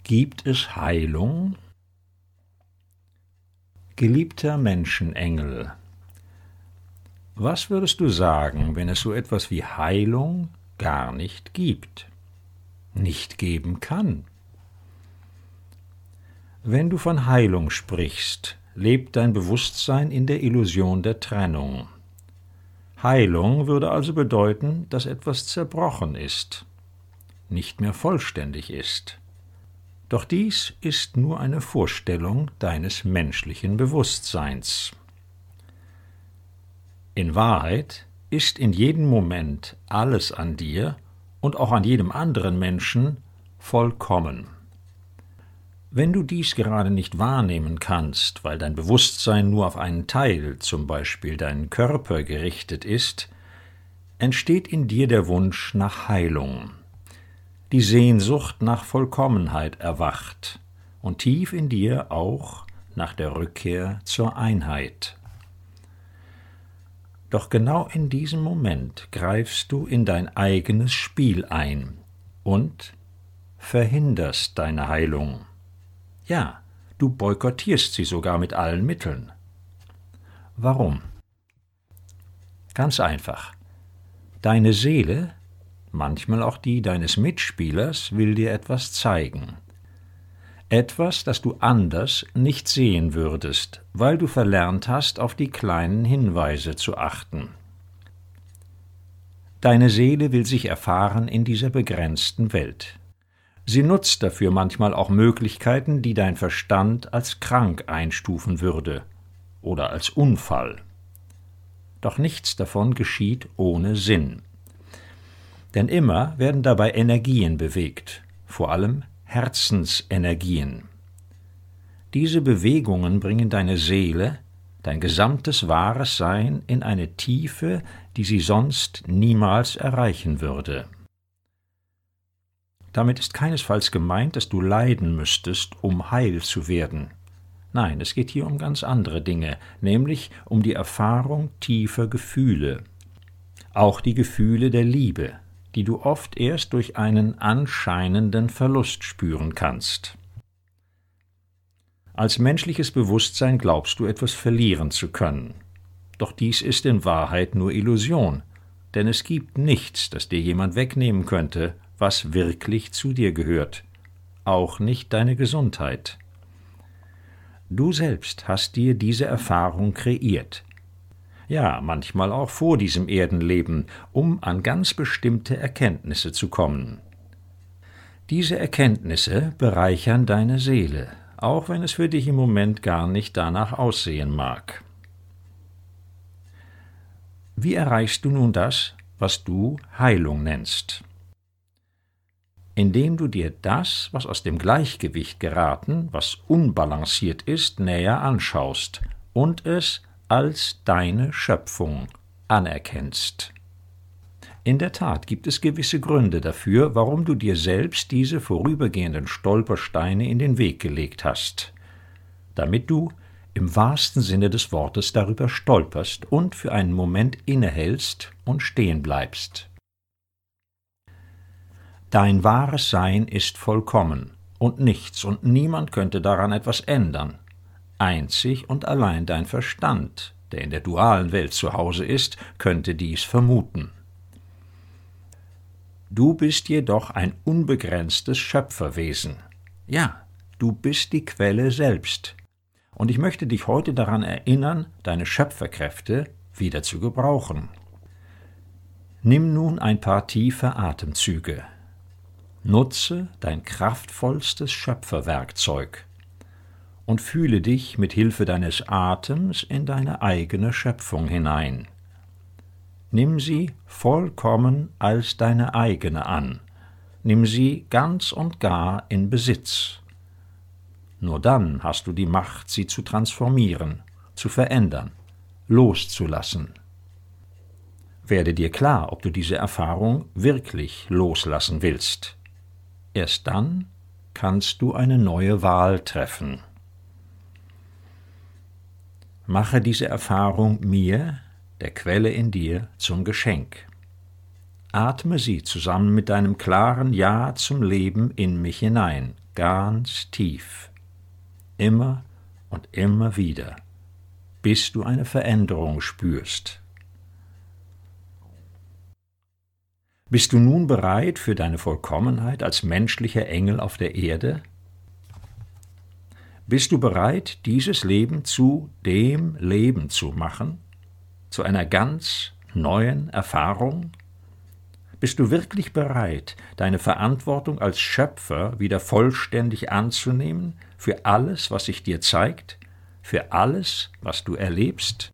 Gibt es Heilung? Geliebter Menschenengel, was würdest du sagen, wenn es so etwas wie Heilung gar nicht gibt, nicht geben kann? Wenn du von Heilung sprichst, lebt dein Bewusstsein in der Illusion der Trennung. Heilung würde also bedeuten, dass etwas zerbrochen ist, nicht mehr vollständig ist. Doch dies ist nur eine Vorstellung deines menschlichen Bewusstseins. In Wahrheit ist in jedem Moment alles an dir und auch an jedem anderen Menschen vollkommen. Wenn du dies gerade nicht wahrnehmen kannst, weil dein Bewusstsein nur auf einen Teil, zum Beispiel deinen Körper, gerichtet ist, entsteht in dir der Wunsch nach Heilung. Die Sehnsucht nach Vollkommenheit erwacht und tief in dir auch nach der Rückkehr zur Einheit. Doch genau in diesem Moment greifst du in dein eigenes Spiel ein und verhinderst deine Heilung. Ja, du boykottierst sie sogar mit allen Mitteln. Warum? Ganz einfach. Deine Seele, manchmal auch die deines Mitspielers, will dir etwas zeigen. Etwas, das du anders nicht sehen würdest, weil du verlernt hast, auf die kleinen Hinweise zu achten. Deine Seele will sich erfahren in dieser begrenzten Welt. Sie nutzt dafür manchmal auch Möglichkeiten, die dein Verstand als krank einstufen würde oder als Unfall. Doch nichts davon geschieht ohne Sinn. Denn immer werden dabei Energien bewegt, vor allem Herzensenergien. Diese Bewegungen bringen deine Seele, dein gesamtes wahres Sein in eine Tiefe, die sie sonst niemals erreichen würde. Damit ist keinesfalls gemeint, dass du leiden müsstest, um heil zu werden. Nein, es geht hier um ganz andere Dinge, nämlich um die Erfahrung tiefer Gefühle. Auch die Gefühle der Liebe, die du oft erst durch einen anscheinenden Verlust spüren kannst. Als menschliches Bewusstsein glaubst du, etwas verlieren zu können. Doch dies ist in Wahrheit nur Illusion, denn es gibt nichts, das dir jemand wegnehmen könnte, was wirklich zu dir gehört, auch nicht deine Gesundheit. Du selbst hast dir diese Erfahrung kreiert. Ja, manchmal auch vor diesem Erdenleben, um an ganz bestimmte Erkenntnisse zu kommen. Diese Erkenntnisse bereichern deine Seele, auch wenn es für dich im Moment gar nicht danach aussehen mag. Wie erreichst du nun das, was du Heilung nennst? Indem du dir das, was aus dem Gleichgewicht geraten, was unbalanciert ist, näher anschaust und es als deine Schöpfung anerkennst. In der Tat gibt es gewisse Gründe dafür, warum du dir selbst diese vorübergehenden Stolpersteine in den Weg gelegt hast, damit du im wahrsten Sinne des Wortes darüber stolperst und für einen Moment innehältst und stehen bleibst. Dein wahres Sein ist vollkommen, und nichts und niemand könnte daran etwas ändern. Einzig und allein dein Verstand, der in der dualen Welt zu Hause ist, könnte dies vermuten. Du bist jedoch ein unbegrenztes Schöpferwesen. Ja, du bist die Quelle selbst. Und ich möchte dich heute daran erinnern, deine Schöpferkräfte wieder zu gebrauchen. Nimm nun ein paar tiefe Atemzüge. Nutze dein kraftvollstes Schöpferwerkzeug und fühle dich mit Hilfe deines Atems in deine eigene Schöpfung hinein. Nimm sie vollkommen als deine eigene an. Nimm sie ganz und gar in Besitz. Nur dann hast du die Macht, sie zu transformieren, zu verändern, loszulassen. Werde dir klar, ob du diese Erfahrung wirklich loslassen willst. Erst dann kannst du eine neue Wahl treffen. Mache diese Erfahrung mir, der Quelle in dir, zum Geschenk. Atme sie zusammen mit deinem klaren Ja zum Leben in mich hinein, ganz tief, immer und immer wieder, bis du eine Veränderung spürst. Bist du nun bereit für deine Vollkommenheit als menschlicher Engel auf der Erde? Bist du bereit, dieses Leben zu dem Leben zu machen, zu einer ganz neuen Erfahrung? Bist du wirklich bereit, deine Verantwortung als Schöpfer wieder vollständig anzunehmen für alles, was sich dir zeigt, für alles, was du erlebst?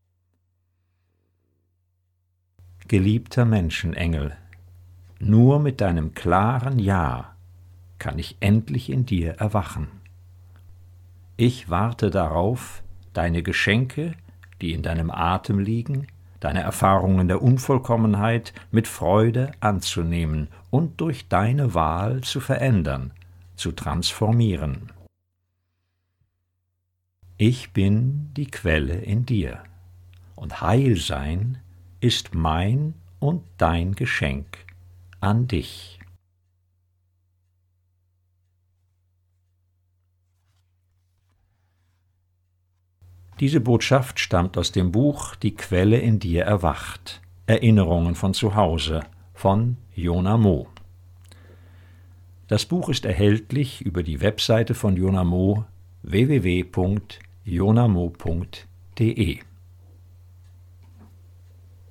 Geliebter Menschenengel, nur mit deinem klaren Ja kann ich endlich in dir erwachen. Ich warte darauf, deine Geschenke, die in deinem Atem liegen, deine Erfahrungen der Unvollkommenheit mit Freude anzunehmen und durch deine Wahl zu verändern, zu transformieren. Ich bin die Quelle in dir, und Heilsein ist mein und dein Geschenk an dich. Diese Botschaft stammt aus dem Buch Die Quelle in dir erwacht. Erinnerungen von zu Hause von Jonamo. Das Buch ist erhältlich über die Webseite von Jonamo www.jonamo.de.